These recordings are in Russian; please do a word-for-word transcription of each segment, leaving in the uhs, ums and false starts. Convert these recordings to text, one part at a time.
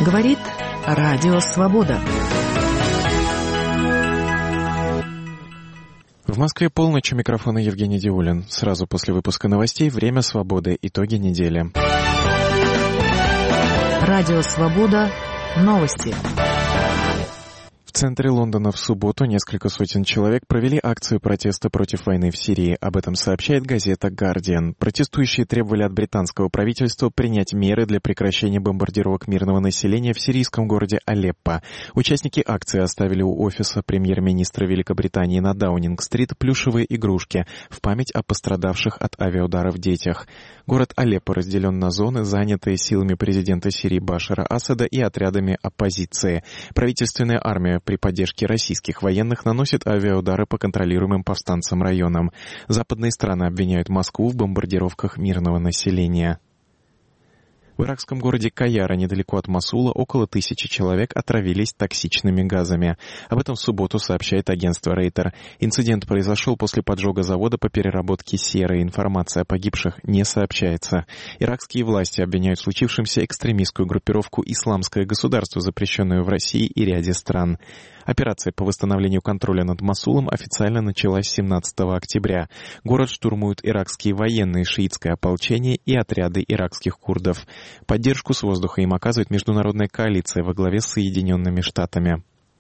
Говорит Радио Свобода. В Москве полночь, у микрофона Евгений Диулин. Сразу после выпуска новостей «Время свободы. Итоги недели». Радио Свобода. Новости. В центре Лондона в субботу несколько сотен человек провели акцию протеста против войны в Сирии. Об этом сообщает газета «Гардиан». Протестующие требовали от британского правительства принять меры для прекращения бомбардировок мирного населения в сирийском городе Алеппо. Участники акции оставили у офиса премьер-министра Великобритании на Даунинг-стрит плюшевые игрушки в память о пострадавших от авиаударов детях. Город Алеппо разделен на зоны, занятые силами президента Сирии Башара Асада и отрядами оппозиции. Правительственная армия при поддержке российских военных наносит авиаудары по контролируемым повстанцам районам. Западные страны обвиняют Москву в бомбардировках мирного населения. В иракском городе Каяра, недалеко от Мосула, около тысячи человек отравились токсичными газами. Об этом в субботу сообщает агентство Рейтер. Инцидент произошел после поджога завода по переработке серы. Информация о погибших не сообщается. Иракские власти обвиняют в случившемся экстремистскую группировку «Исламское государство», запрещенную в России и ряде стран. Операция по восстановлению контроля над Мосулом официально началась семнадцатого октября. Город штурмуют иракские военные, шиитское ополчение и отряды иракских курдов. Поддержку с воздуха им оказывает международная коалиция во главе с Соединенными Штатами.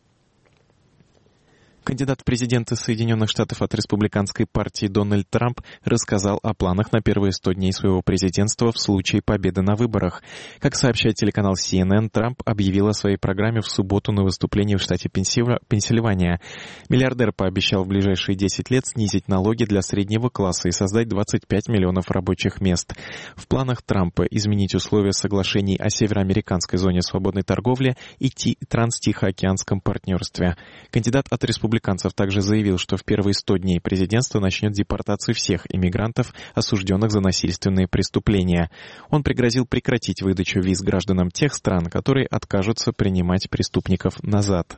Кандидат в президенты Соединенных Штатов от республиканской партии Дональд Трамп рассказал о планах на первые сто дней своего президентства в случае победы на выборах. Как сообщает телеканал си эн эн, Трамп объявил о своей программе в субботу на выступлении в штате Пенсильвания. Миллиардер пообещал в ближайшие десять лет снизить налоги для среднего класса и создать двадцать пять миллионов рабочих мест. В планах Трампа изменить условия соглашений о североамериканской зоне свободной торговли и транстихоокеанском партнерстве. Кандидат от республиканцев Республиканцев также заявил, что в первые сто дней президентства начнет депортацию всех иммигрантов, осужденных за насильственные преступления. Он пригрозил прекратить выдачу виз гражданам тех стран, которые откажутся принимать преступников назад.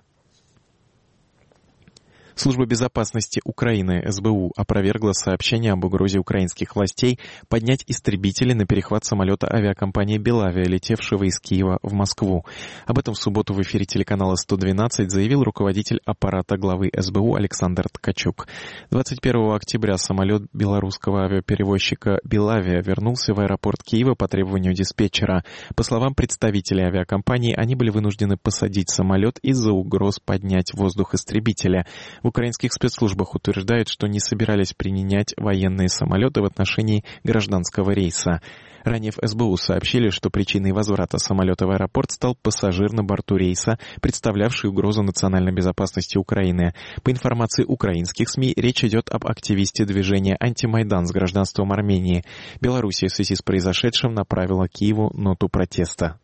Служба безопасности Украины, эс бэ у, опровергла сообщение об угрозе украинских властей поднять истребители на перехват самолета авиакомпании «Белавия», летевшего из Киева в Москву. Об этом в субботу в эфире телеканала сто двенадцать заявил руководитель аппарата главы эс бэ у Александр Ткачук. двадцать первого октября самолет белорусского авиаперевозчика «Белавия» вернулся в аэропорт Киева по требованию диспетчера. По словам представителей авиакомпании, они были вынуждены посадить самолет из-за угроз поднять в воздух истребителя. В украинских спецслужбах утверждают, что не собирались применять военные самолеты в отношении гражданского рейса. Ранее в эс бэ у сообщили, что причиной возврата самолета в аэропорт стал пассажир на борту рейса, представлявший угрозу национальной безопасности Украины. По информации украинских СМИ, речь идет об активисте движения «Антимайдан» с гражданством Армении. Белоруссия в связи с произошедшим направила Киеву ноту протеста.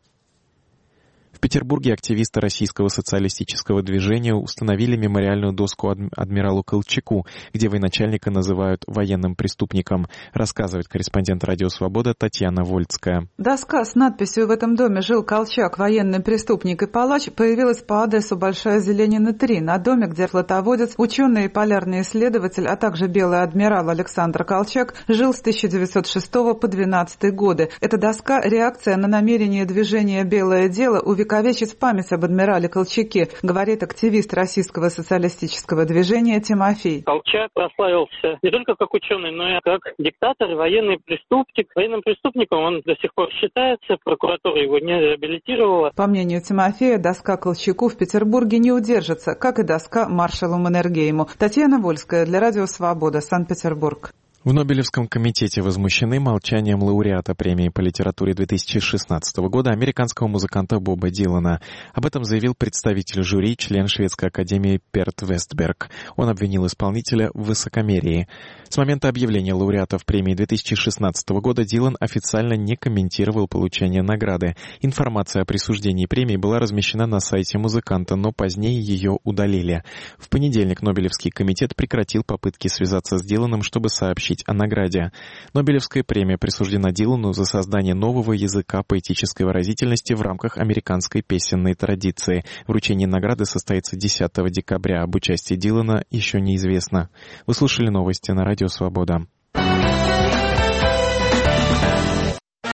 В Петербурге активисты российского социалистического движения установили мемориальную доску адмиралу Колчаку, где военачальника называют военным преступником, рассказывает корреспондент «Радио Свобода» Татьяна Вольцкая. Доска с надписью «В этом доме жил Колчак, военный преступник и палач» появилась по адресу Большая Зеленина, три, на доме, где флотоводец, ученый и полярный исследователь, а также белый адмирал Александр Колчак жил с тысяча девятьсот шестого по двенадцатый годы. Эта доска – реакция на намерение движения «Белое дело» увековечить память об адмирале Колчаке, говорит активист российского социалистического движения Тимофей. Колчак прославился не только как ученый, но и как диктатор и военный преступник. Военным преступником он до сих пор считается, прокуратура его не реабилитировала. По мнению Тимофея, доска Колчаку в Петербурге не удержится, как и доска маршалу Маннергейму. Татьяна Вольская для Радио Свобода, Санкт-Петербург. В Нобелевском комитете возмущены молчанием лауреата премии по литературе две тысячи шестнадцатого года американского музыканта Боба Дилана. Об этом заявил представитель жюри, член шведской академии Перт Вестберг. Он обвинил исполнителя в высокомерии. С момента объявления лауреатов премии две тысячи шестнадцатого года Дилан официально не комментировал получение награды. Информация о присуждении премии была размещена на сайте музыканта, но позднее ее удалили. В понедельник Нобелевский комитет прекратил попытки связаться с Диланом, чтобы сообщить о награде. Нобелевская премия присуждена Дилану за создание нового языка поэтической выразительности в рамках американской песенной традиции. Вручение награды состоится десятого декабря. Об участии Дилана еще неизвестно. Вы слушали новости на Радио Свобода.